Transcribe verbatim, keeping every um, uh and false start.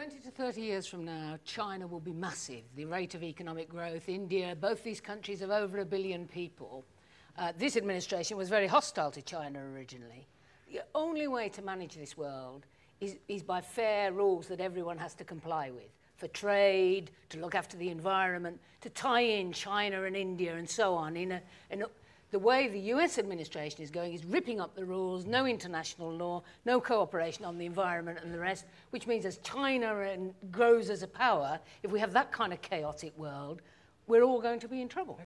twenty to thirty years from now, China will be massive. The rate of economic growth, India, both these countries have over a billion people. Uh, this administration was very hostile to China originally. The only way to manage this world is, is by fair rules that everyone has to comply with. For trade, to look after the environment, to tie in China and India and so on. In a, in a, the way the U S administration is going is ripping up the rules, no international law, no cooperation on the environment and the rest, which means as China and grows as a power, if we have that kind of chaotic world, we're all going to be in trouble.